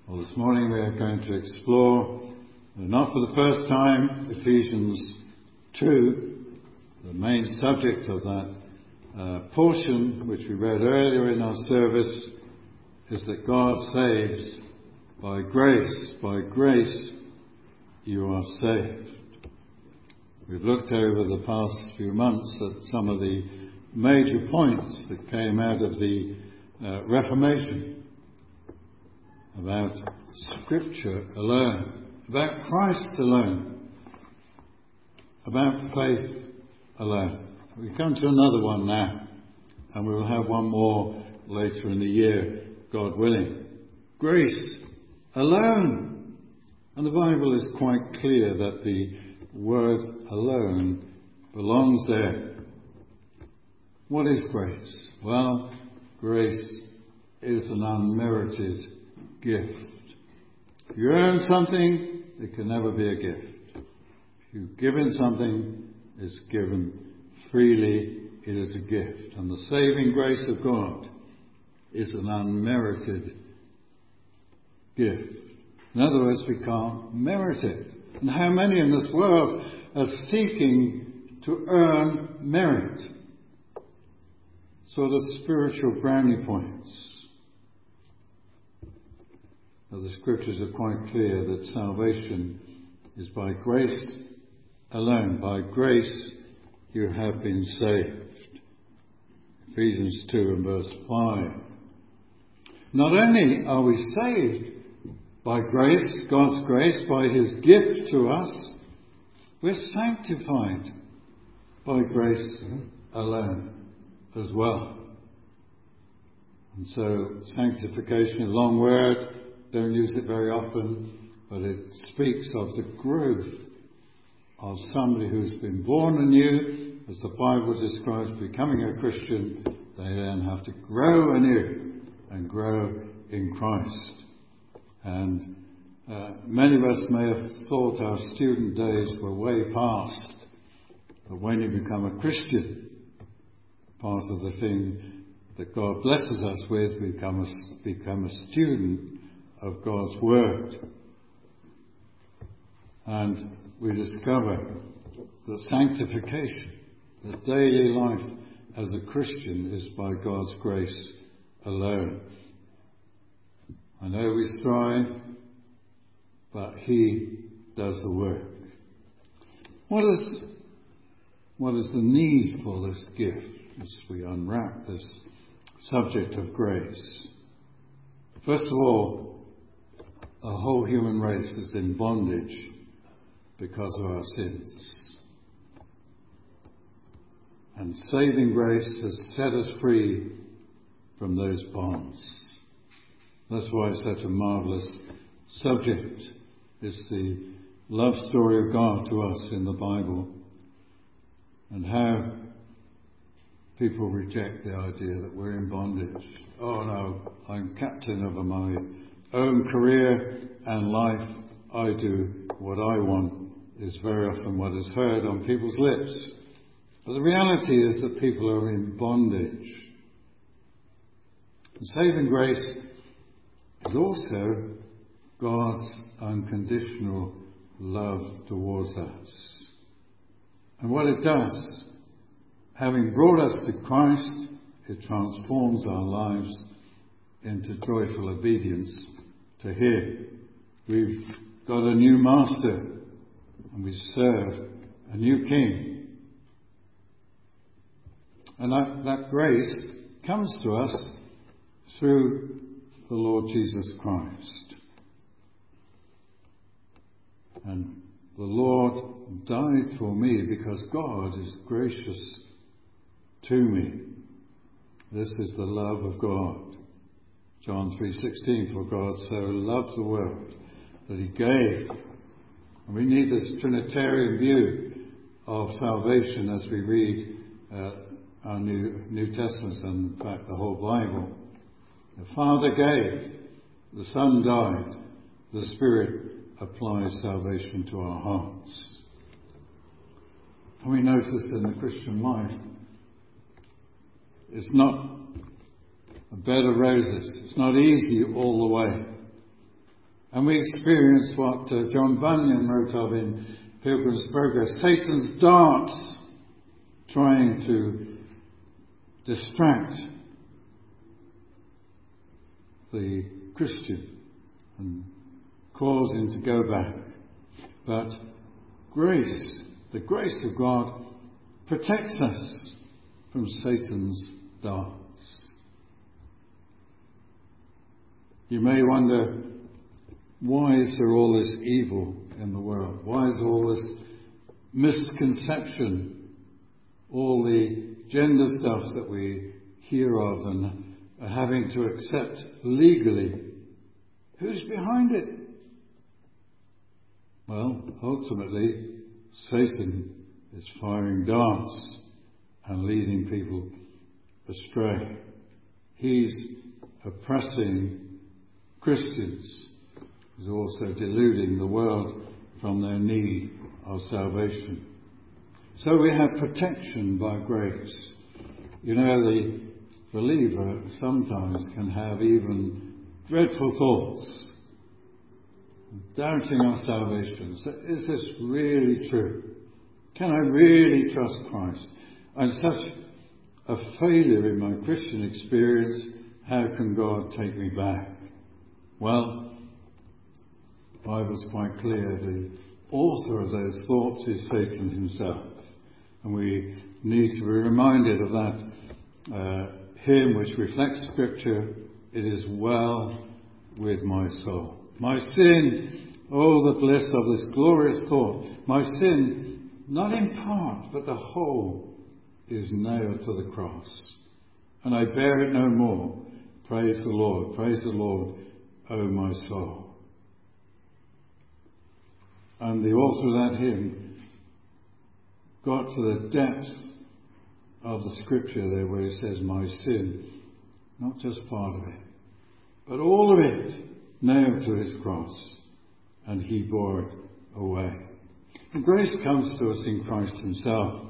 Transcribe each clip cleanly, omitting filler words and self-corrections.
Well, this morning we are going to explore, not for the first time, Ephesians 2, the main subject of that portion which we read earlier in our service is that God saves by grace. By grace you are saved. We've looked over the past few months at some of the major points that came out of the Reformation about Scripture alone, about Christ alone, about faith alone. We come to another one now, and we will have one more later in the year, God willing. Grace alone. And the Bible is quite clear that the word alone belongs there. What is grace? Well, grace is an unmerited gift. If you earn something, it can never be a gift. If you've given something, it's given freely, it is a gift. And the saving grace of God is an unmerited gift. In other words, we can't merit it. And how many in this world are seeking to earn merit? Sort of spiritual brownie points. Now, the scriptures are quite clear that salvation is by grace alone. By grace you have been saved. Ephesians 2 and verse 5. Not only are we saved by grace, God's grace, by His gift to us, we're sanctified by grace alone as well. And so sanctification, a long word, don't use it very often, but it speaks of the growth of somebody who's been born anew. As the Bible describes becoming a Christian, they then have to grow anew and grow in Christ. And many of us may have thought our student days were way past, but when you become a Christian, part of the thing that God blesses us with, become a student of God's Word. And we discover that sanctification, the daily life as a Christian, is by God's grace alone. I know we strive, but He does the work. What is the need for this gift as we unwrap this subject of grace? First of all, the whole human race is in bondage because of our sins. And saving grace has set us free from those bonds. That's why it's such a marvellous subject. It's the love story of God to us in the Bible, and how people reject the idea that we're in bondage. Oh no, I'm captain over my own career and life. I do what I want is very often what is heard on people's lips. But the reality is that people are in bondage. And saving grace is also God's unconditional love towards us. And what it does, having brought us to Christ, it transforms our lives into joyful obedience to Him. We've got a new master and we serve a new King. And that grace comes to us through the Lord Jesus Christ. And the Lord died for me because God is gracious to me. This is the love of God. John 3:16, for God so loved the world that He gave. And we need this Trinitarian view of salvation as we read our New Testament, and in fact the whole Bible. The Father gave, the Son died, the Spirit applies salvation to our hearts. And we notice in the Christian life, it's not a bed of roses. It's not easy all the way. And we experience what John Bunyan wrote of in Pilgrim's Progress, Satan's darts trying to distract the Christian and cause him to go back. But grace, the grace of God, protects us from Satan's darts. You may wonder, why is there all this evil in the world? Why is all this misconception, all the gender stuff that we hear of and are having to accept legally? Who's behind it? Well, ultimately, Satan is firing darts and leading people astray. He's oppressing Christians. He's also deluding the world from their need of salvation. So we have protection by grace. You know, the believer sometimes can have even dreadful thoughts, doubting our salvation. So is this really true? Can I really trust Christ? I'm such a failure in my Christian experience. How can God take me back? Well, the Bible's quite clear. The author of those thoughts is Satan himself. And we need to be reminded of that hymn which reflects Scripture. It is well with my soul. My sin, oh, the bliss of this glorious thought. My sin, not in part, but the whole, is nailed to the cross. And I bear it no more. Praise the Lord, O my soul. And the author of that hymn got to the depth of the Scripture there where he says, my sin, not just part of it, but all of it, nailed to his cross, and he bore it away. And grace comes to us in Christ himself.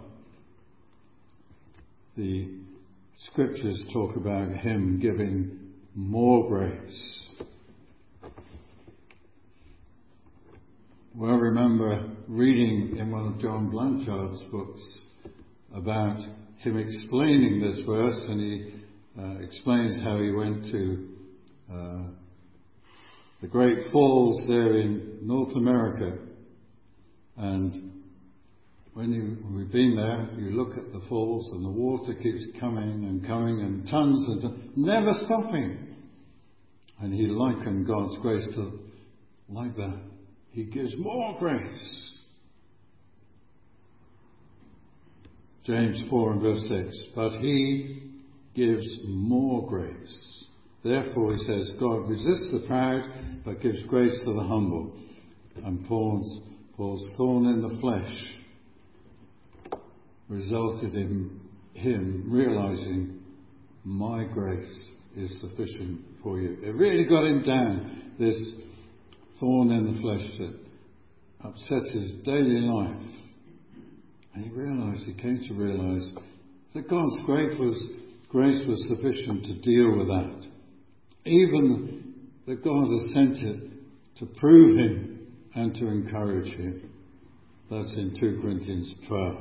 The Scriptures talk about him giving more grace. Well, I remember reading in one of John Blanchard's books about him explaining this verse, and he explains how he went to the Great Falls there in North America. And when we've been there, you look at the falls and the water keeps coming and tons and tons, never stopping. And he likened God's grace to like that. He gives more grace. James 4 and verse 6. But he gives more grace. Therefore, he says, God resists the proud, but gives grace to the humble. And Paul's thorn in the flesh resulted in him realizing, my grace is sufficient for you. It really got him down, this thorn in the flesh that upset his daily life. And he came to realize that God's grace was sufficient to deal with that. Even that God has sent it to prove him and to encourage him. That's in 2 Corinthians 12.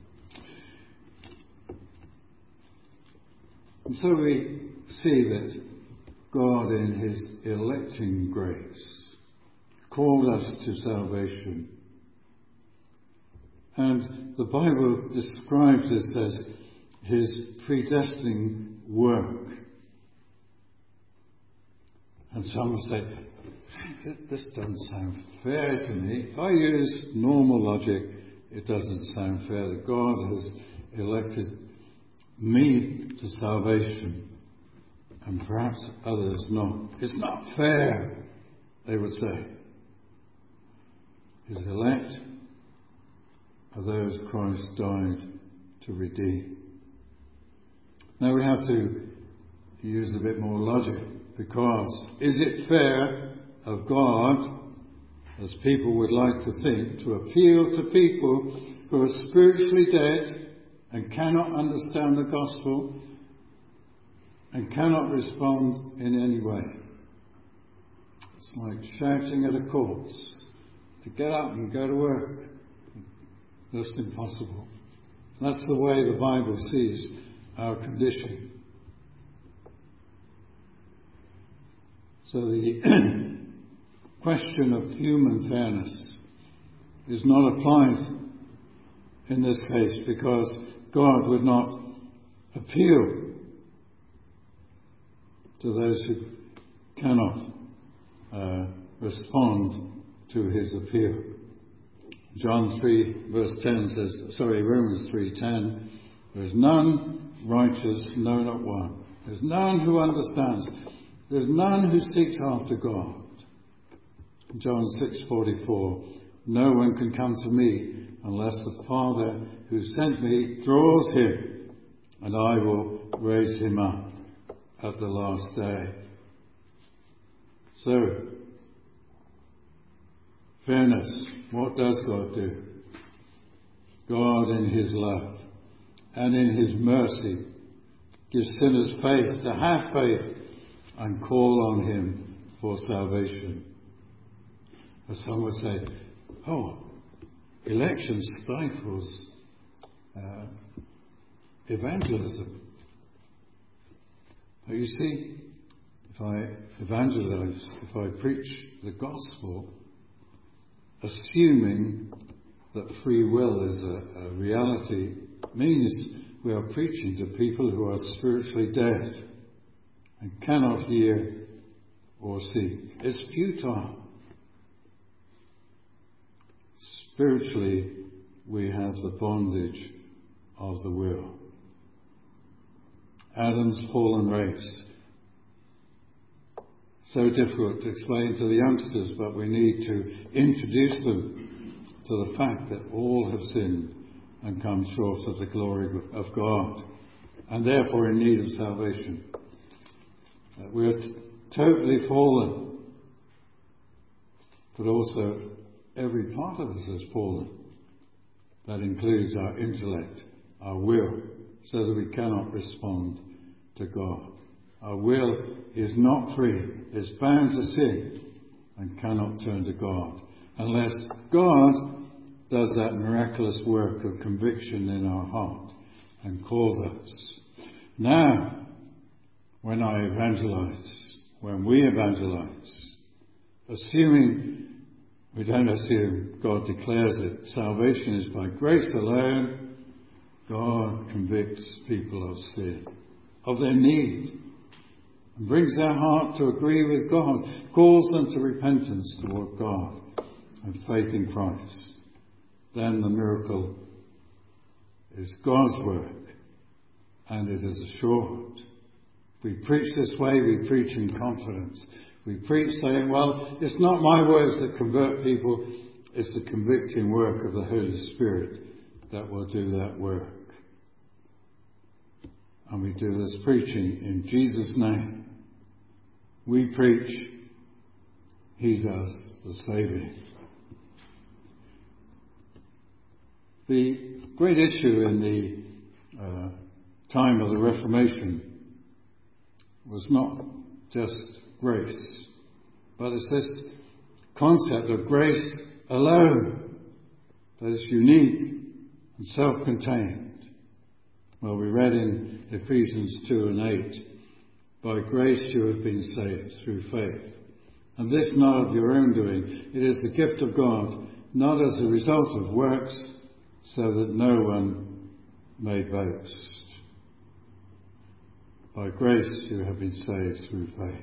And so we see that God in his electing grace called us to salvation. And the Bible describes this as his predestining work. And some will say, this doesn't sound fair to me. If I use normal logic, it doesn't sound fair that God has elected me to salvation and perhaps others not. It's not fair, they would say. His elect are those Christ died to redeem. Now we have to use a bit more logic, because is it fair of God, as people would like to think, to appeal to people who are spiritually dead and cannot understand the gospel and cannot respond in any way? It's like shouting at a corpse to get up and go to work. That's impossible. That's the way the Bible sees our condition. So the question of human fairness is not applied in this case because God would not appeal to those who cannot respond to his appeal. John 3 verse 10 says, Romans 3:10, there's none righteous, no, not one. There's none who understands. There's none who seeks after God. John 6:44, no one can come to me unless the Father who sent me draws him, and I will raise him up at the last day. So, fairness, what does God do? God in his love and in his mercy gives sinners faith to have faith and call on him for salvation. As some would say, election stifles evangelism. But you see, if I evangelize, if I preach the gospel, assuming that free will is a reality, means we are preaching to people who are spiritually dead and cannot hear or see. It's futile. Spiritually, we have the bondage of the will. Adam's fallen race. So difficult to explain to the youngsters, but we need to introduce them to the fact that all have sinned and come short of the glory of God, and therefore in need of salvation. We are totally fallen, but also every part of us is fallen. That includes our intellect, our will, so that we cannot respond to God. Our will is not free, it's bound to sin and cannot turn to God unless God does that miraculous work of conviction in our heart and calls us. Now, when I evangelize, when we evangelize, assuming we don't assume, God declares it, salvation is by grace alone, God convicts people of sin, of their need, and brings their heart to agree with God, calls them to repentance toward God and faith in Christ. Then the miracle is God's work, and it is assured. We preach this way, we preach in confidence. We preach saying, well, it's not my words that convert people, it's the convicting work of the Holy Spirit that will do that work. And we do this preaching in Jesus' name. We preach, he does the saving. The great issue in the time of the Reformation was not just grace, but it's this concept of grace alone that is unique and self-contained. Well, we read in Ephesians 2 and 8, by grace you have been saved through faith, and this not of your own doing, it is the gift of God, not as a result of works, so that no one may boast. By grace you have been saved through faith.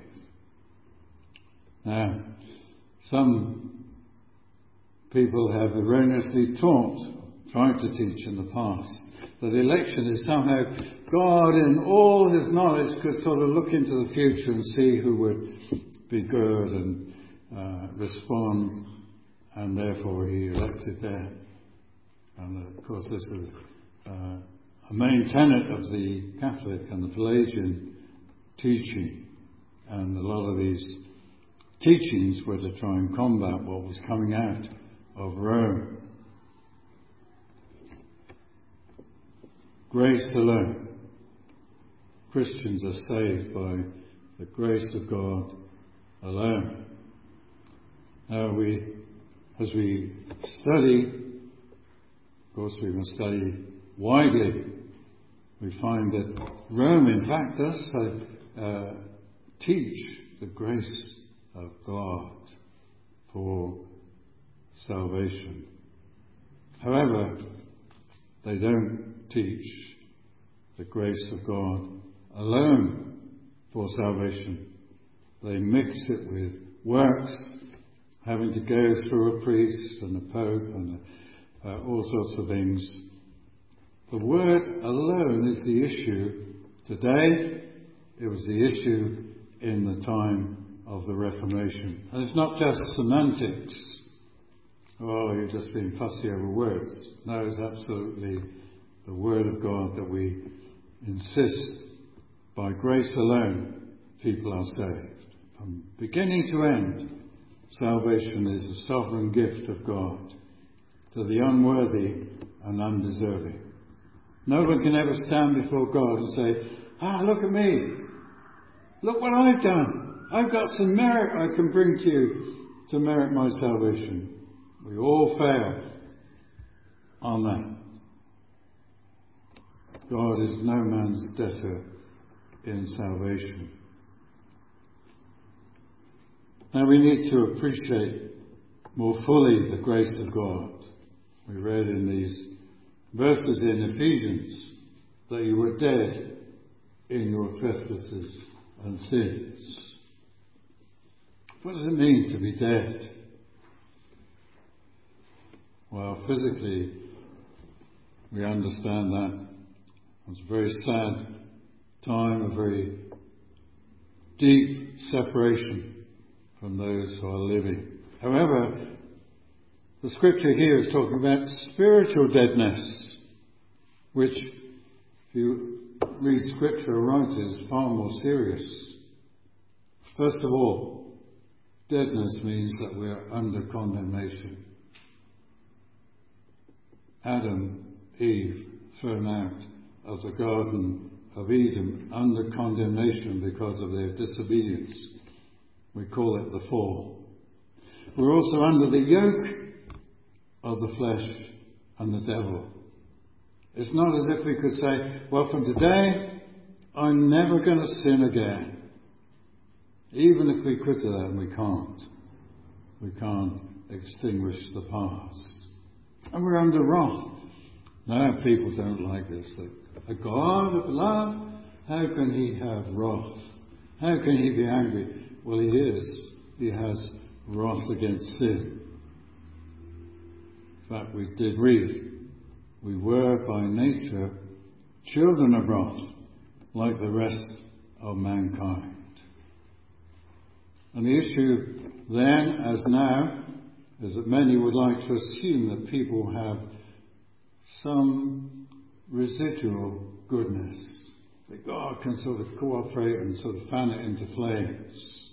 Now, some people have erroneously tried to teach in the past, that election is somehow God in all his knowledge could sort of look into the future and see who would be good and respond, and therefore he elected them. And of course this is a main tenet of the Catholic and the Pelagian teaching, and a lot of these teachings were to try and combat what was coming out of Rome. Grace alone. Christians are saved by the grace of God alone. As we study, of course we must study widely. We find that Rome, in fact, does teach the grace of God for salvation. However, they don't teach the grace of God alone for salvation. They mix it with works, having to go through a priest and a pope and all sorts of things. The word alone is the issue today. It was the issue in the time of the Reformation. And it's not just semantics. Oh, you're just being fussy over words. No, it's absolutely the Word of God that we insist by grace alone people are saved. From beginning to end, salvation is a sovereign gift of God to the unworthy and undeserving. No one can ever stand before God and say, look at me. Look what I've done. I've got some merit I can bring to you to merit my salvation. We all fail on that. God is no man's debtor in salvation. Now we need to appreciate more fully the grace of God. We read in these verses in Ephesians that you were dead in your trespasses and sins. What does it mean to be dead? Well, physically, we understand that. It was a very sad time, a very deep separation from those who are living. However, the scripture here is talking about spiritual deadness, which, if you read scripture right, is far more serious. First of all, deadness means that we are under condemnation. Adam, Eve, thrown out of the Garden of Eden under condemnation because of their disobedience. We call it the fall. We're also under the yoke of the flesh and the devil. It's not as if we could say, well, from today, I'm never going to sin again. Even if we could do that, and we can't. We can't extinguish the past. And we're under wrath. No, people don't like this. A God of love, how can he have wrath? How can he be angry? Well, he is. He has wrath against sin. In fact, we did read, we were by nature children of wrath, like the rest of mankind. And the issue then, as now, is that many would like to assume that people have some residual goodness, that God can sort of cooperate and sort of fan it into flames.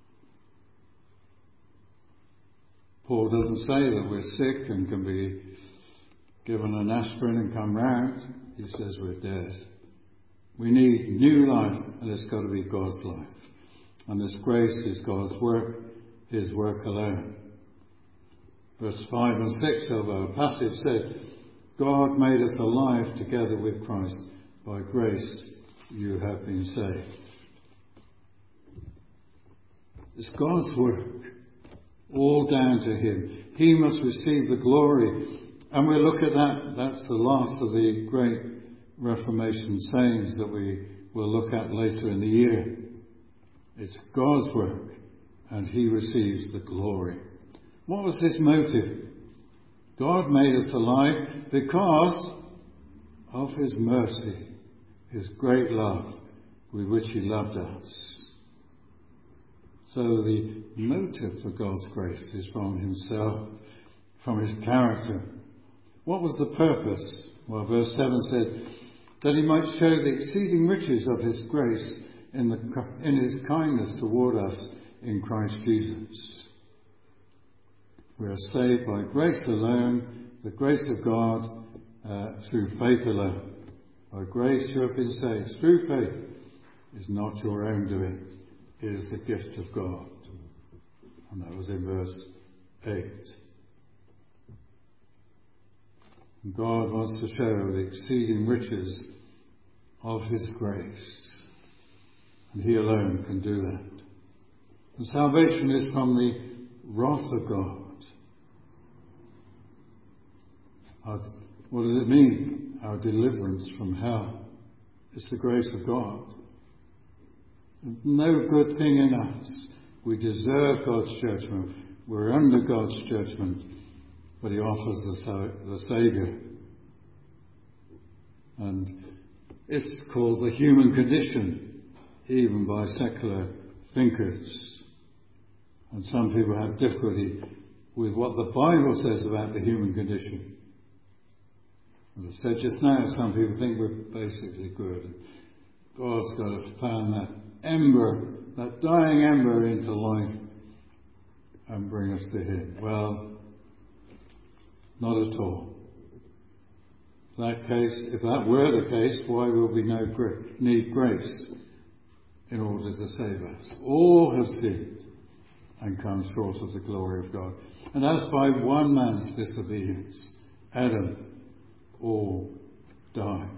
Paul doesn't say that we're sick and can be given an aspirin and come round. He says we're dead. We need new life, and it's got to be God's life. And this grace is God's work, his work alone. Verse 5 and 6 of our passage said, God made us alive together with Christ. By grace you have been saved. It's God's work, all down to him. He must receive the glory. And we'll look at that. That's the last of the great Reformation sayings that we will look at later in the year. It's God's work, and he receives the glory. What was his motive? God made us alive because of his mercy, his great love with which he loved us. So the motive for God's grace is from himself, from his character. What was the purpose? Well, verse 7 said, that he might show the exceeding riches of his grace in his kindness toward us in Christ Jesus. We are saved by grace alone, the grace of God through faith alone. By grace you have been saved through faith. Is not your own doing. It is the gift of God. And that was in verse 8. God wants to show the exceeding riches of His grace, and He alone can do that. And salvation is from the wrath of God. What does it mean? Our deliverance from hell. It's the grace of God. No good thing in us. We deserve God's judgment. We're under God's judgment. But He offers the Saviour. And it's called the human condition, even by secular thinkers. And some people have difficulty with what the Bible says about the human condition. As I said just now, some people think we're basically good. And God's got to fan that ember, that dying ember into life and bring us to Him. Well, not at all. If that were the case, why will we need grace in order to save us? All have sinned and come short of the glory of God. And as by one man's disobedience, Adam, all die.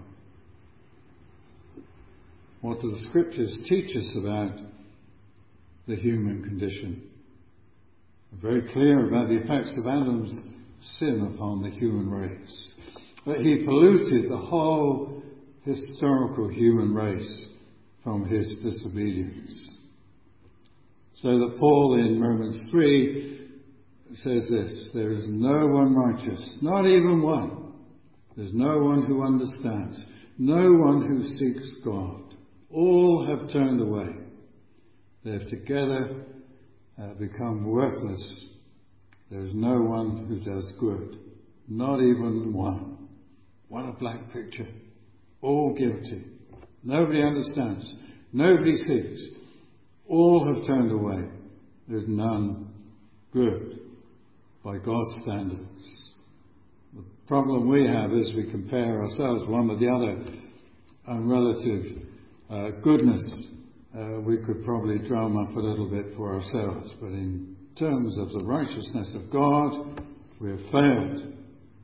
What do the Scriptures teach us about the human condition? They're very clear about the effects of Adam's sin upon the human race. That he polluted the whole historical human race from his disobedience. So that Paul in Romans 3 says this: there is no one righteous, not even one. There's no one who understands, no one who seeks God. All have turned away. They have together become worthless. There is no one who does good, not even one. What a black picture. All guilty. Nobody understands. Nobody seeks. All have turned away. There's none good by God's standards. The problem we have is we compare ourselves one with the other, and relative goodness we could probably drum up a little bit for ourselves, but in terms of the righteousness of God, we have failed.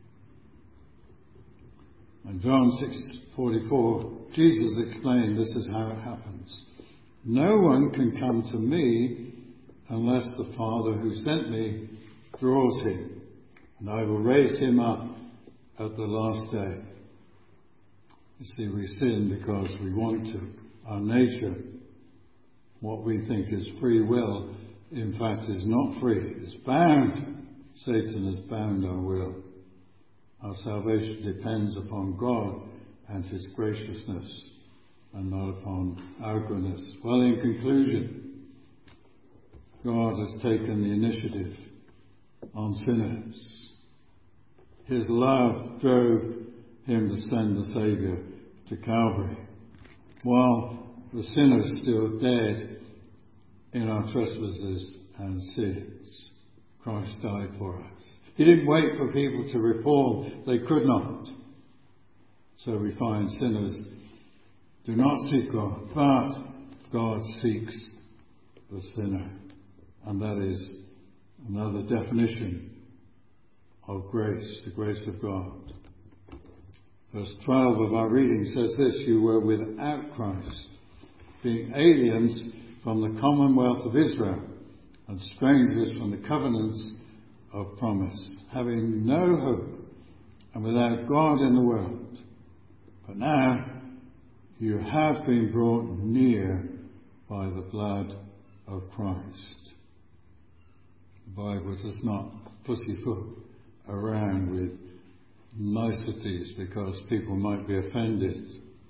In John 6:44, Jesus explained this is how it happens. No one can come to me unless the Father who sent me draws him, and I will raise him up at the last day. You see, we sin because we want to. Our nature, what we think is free will, in fact is not free. It's bound. Satan has bound our will. Our salvation depends upon God and His graciousness, and not upon our goodness. Well, in conclusion, God has taken the initiative on sinners. His love drove Him to send the Saviour to Calvary. While the sinner's still dead in our trespasses and sins, Christ died for us. He didn't wait for people to reform. They could not. So we find sinners do not seek God, but God seeks the sinner. And that is another definition of grace, the grace of God. Verse 12 of our reading says this: you were without Christ, being aliens from the commonwealth of Israel and strangers from the covenants of promise, having no hope and without God in the world. But now you have been brought near by the blood of Christ. The Bible does not pussyfoot around with niceties because people might be offended.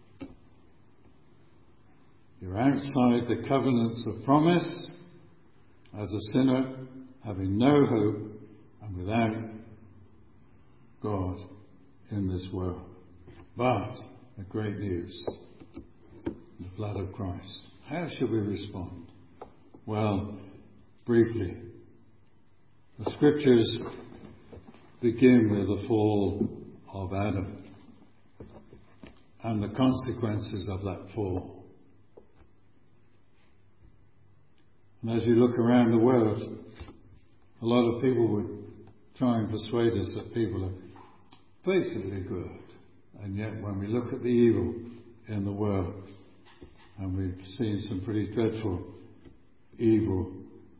You're outside the covenants of promise as a sinner, having no hope and without God in this world. But the great news, the blood of Christ. How should we respond? Well, briefly, the Scriptures begin with the fall of Adam and the consequences of that fall. And as you look around the world, A lot of people would try and persuade us that people are basically good. And yet when we look at the evil in the world, and we've seen some pretty dreadful evil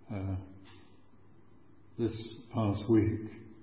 this past week,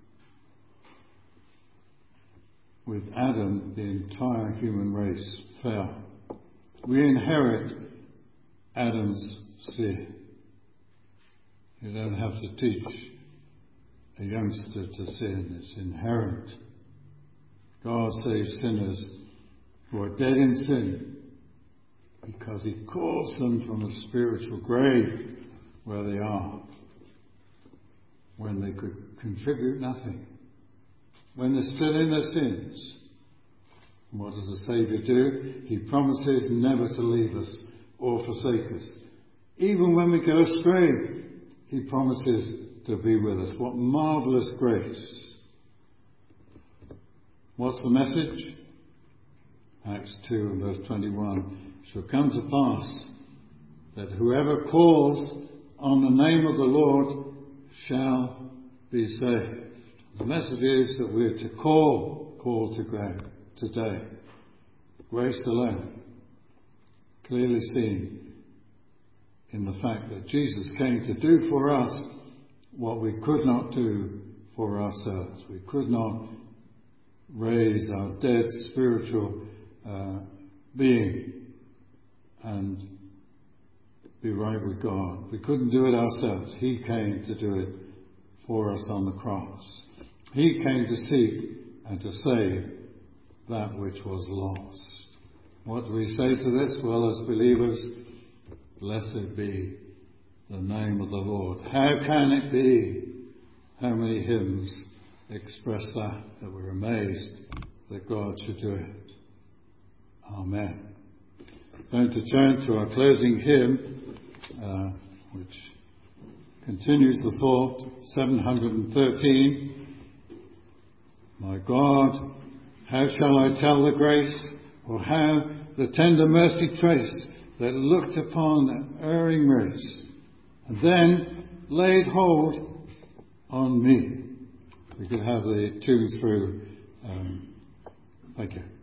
with Adam, the entire human race fell. We inherit Adam's sin. You don't have to teach a youngster to sin. It's inherent. God saves sinners who are dead in sin because He calls them from a spiritual grave where they are, when they could contribute nothing, when they're still in their sins. And what does the Saviour do? He promises never to leave us or forsake us. Even when we go astray, He promises to be with us. What marvellous grace. What's the message? Acts 2 and verse 21. It shall come to pass that whoever calls on the name of the Lord shall be saved. The message is that we're to call to grace today. Grace alone. Clearly seen in the fact that Jesus came to do for us what we could not do for ourselves. We could not raise our dead spiritual being and be right with God. We couldn't do it ourselves. He came to do it for us on the cross. He came to seek and to save that which was lost. What do we say to this? Well, as believers, blessed be the name of the Lord. How can it be? How many hymns express that we're amazed that God should do it. Amen. Going to turn to our closing hymn, which continues the thought, 713. My God, how shall I tell the grace, or how the tender mercy trace that looked upon an erring race, and then laid hold on me. We could have the tune through. Thank you.